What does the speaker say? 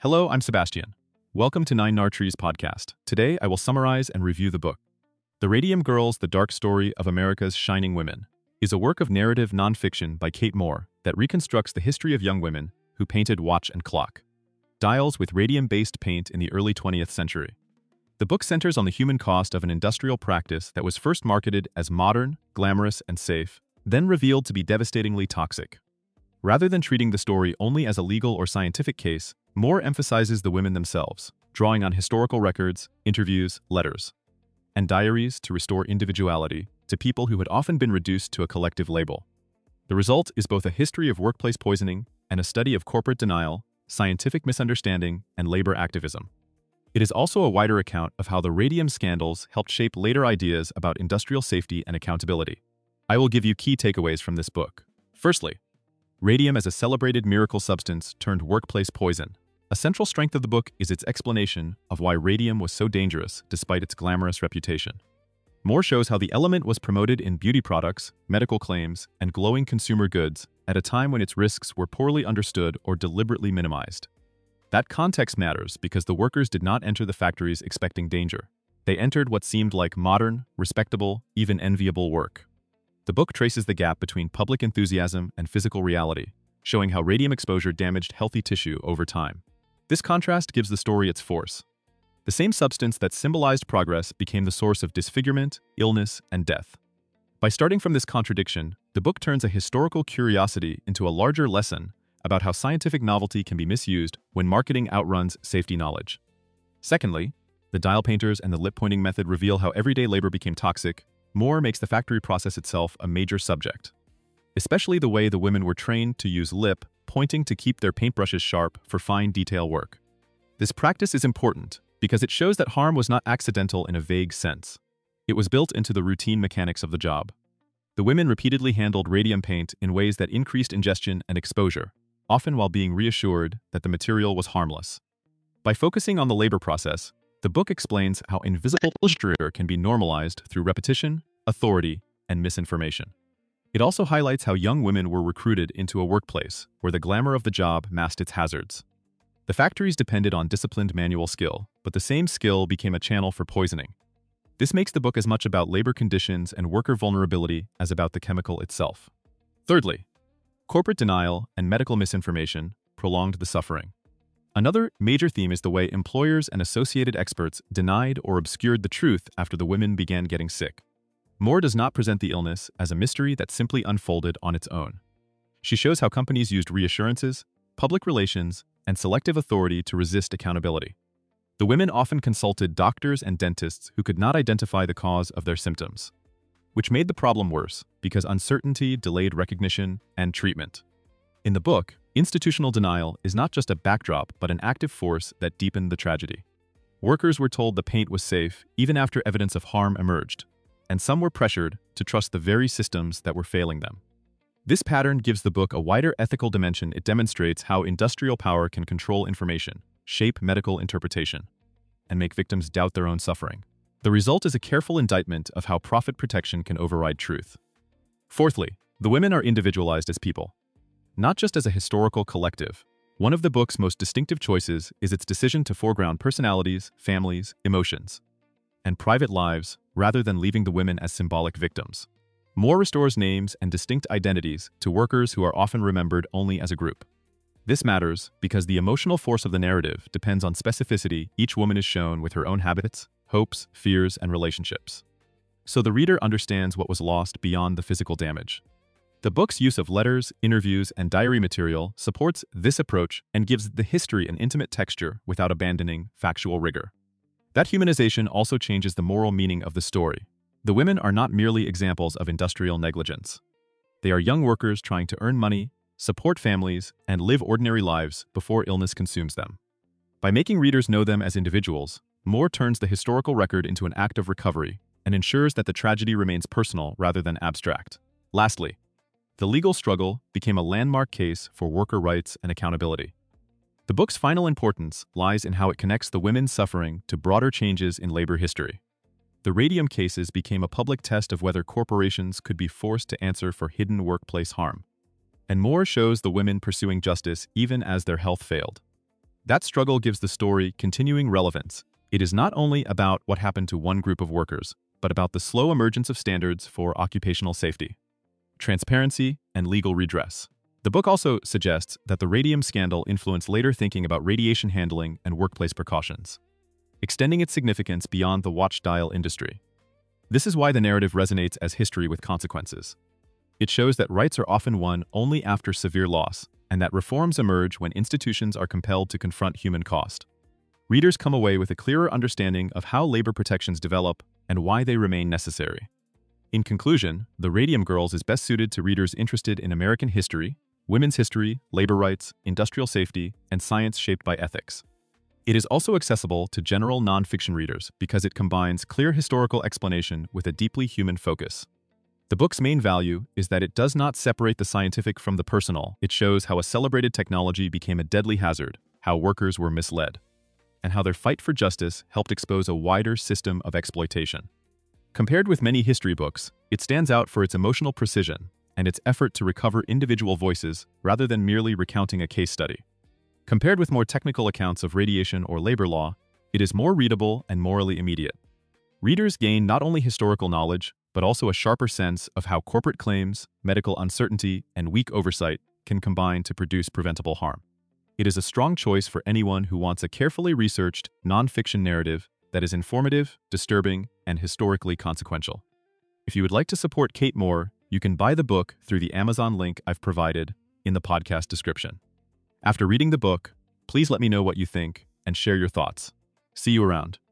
Hello, I'm Sebastian. Welcome to Nine Nar Trees podcast. Today, I will summarize and review the book. The Radium Girls, The Dark Story of America's Shining Women is a work of narrative nonfiction by Kate Moore that reconstructs the history of young women who painted watch and clock dials with radium-based paint in the early 20th century. The book centers on the human cost of an industrial practice that was first marketed as modern, glamorous, and safe, then revealed to be devastatingly toxic. Rather than treating the story only as a legal or scientific case, Moore emphasizes the women themselves, drawing on historical records, interviews, letters, and diaries to restore individuality to people who had often been reduced to a collective label. The result is both a history of workplace poisoning and a study of corporate denial, scientific misunderstanding, and labor activism. It is also a wider account of how the radium scandals helped shape later ideas about industrial safety and accountability. I will give you key takeaways from this book. Firstly, radium as a celebrated miracle substance turned workplace poison. A central strength of the book is its explanation of why radium was so dangerous despite its glamorous reputation. Moore shows how the element was promoted in beauty products, medical claims, and glowing consumer goods at a time when its risks were poorly understood or deliberately minimized. That context matters because the workers did not enter the factories expecting danger. They entered what seemed like modern, respectable, even enviable work. The book traces the gap between public enthusiasm and physical reality, showing how radium exposure damaged healthy tissue over time. This contrast gives the story its force. The same substance that symbolized progress became the source of disfigurement, illness, and death. By starting from this contradiction, the book turns a historical curiosity into a larger lesson about how scientific novelty can be misused when marketing outruns safety knowledge. Secondly, the dial painters and the lip pointing method reveal how everyday labor became toxic. Moore makes the factory process itself a major subject, especially the way the women were trained to use lip pointing to keep their paintbrushes sharp for fine detail work. This practice is important because it shows that harm was not accidental in a vague sense. It was built into the routine mechanics of the job. The women repeatedly handled radium paint in ways that increased ingestion and exposure, often while being reassured that the material was harmless. By focusing on the labor process, the book explains how invisible exposure can be normalized through repetition, authority, and misinformation. It also highlights how young women were recruited into a workplace where the glamour of the job masked its hazards. The factories depended on disciplined manual skill, but the same skill became a channel for poisoning. This makes the book as much about labor conditions and worker vulnerability as about the chemical itself. Thirdly, corporate denial and medical misinformation prolonged the suffering. Another major theme is the way employers and associated experts denied or obscured the truth after the women began getting sick. Moore does not present the illness as a mystery that simply unfolded on its own. She shows how companies used reassurances, public relations, and selective authority to resist accountability. The women often consulted doctors and dentists who could not identify the cause of their symptoms, which made the problem worse because uncertainty delayed recognition and treatment. In the book, institutional denial is not just a backdrop but an active force that deepened the tragedy. Workers were told the paint was safe even after evidence of harm emerged, and some were pressured to trust the very systems that were failing them. This pattern gives the book a wider ethical dimension. It demonstrates how industrial power can control information, shape medical interpretation, and make victims doubt their own suffering. The result is a careful indictment of how profit protection can override truth. Fourthly, the women are individualized as people, not just as a historical collective. One of the book's most distinctive choices is its decision to foreground personalities, families, emotions, and private lives rather than leaving the women as symbolic victims. Moore restores names and distinct identities to workers who are often remembered only as a group. This matters because the emotional force of the narrative depends on specificity. Each woman is shown with her own habits, hopes, fears, and relationships, so the reader understands what was lost beyond the physical damage. The book's use of letters, interviews, and diary material supports this approach and gives the history an intimate texture without abandoning factual rigor. That humanization also changes the moral meaning of the story. The women are not merely examples of industrial negligence. They are young workers trying to earn money, support families, and live ordinary lives before illness consumes them. By making readers know them as individuals, Moore turns the historical record into an act of recovery and ensures that the tragedy remains personal rather than abstract. Lastly, the legal struggle became a landmark case for worker rights and accountability. The book's final importance lies in how it connects the women's suffering to broader changes in labor history. The radium cases became a public test of whether corporations could be forced to answer for hidden workplace harm. And Moore shows the women pursuing justice even as their health failed. That struggle gives the story continuing relevance. It is not only about what happened to one group of workers, but about the slow emergence of standards for occupational safety, transparency, and legal redress. The book also suggests that the radium scandal influenced later thinking about radiation handling and workplace precautions, extending its significance beyond the watch dial industry. This is why the narrative resonates as history with consequences. It shows that rights are often won only after severe loss, and that reforms emerge when institutions are compelled to confront human cost. Readers come away with a clearer understanding of how labor protections develop and why they remain necessary. In conclusion, The Radium Girls is best suited to readers interested in American history, women's history, labor rights, industrial safety, and science shaped by ethics. It is also accessible to general nonfiction readers because it combines clear historical explanation with a deeply human focus. The book's main value is that it does not separate the scientific from the personal. It shows how a celebrated technology became a deadly hazard, how workers were misled, and how their fight for justice helped expose a wider system of exploitation. Compared with many history books, it stands out for its emotional precision and its effort to recover individual voices rather than merely recounting a case study. Compared with more technical accounts of radiation or labor law, it is more readable and morally immediate. Readers gain not only historical knowledge, but also a sharper sense of how corporate claims, medical uncertainty, and weak oversight can combine to produce preventable harm. It is a strong choice for anyone who wants a carefully researched, nonfiction narrative that is informative, disturbing, and historically consequential. If you would like to support Kate Moore, you can buy the book through the Amazon link I've provided in the podcast description. After reading the book, please let me know what you think and share your thoughts. See you around.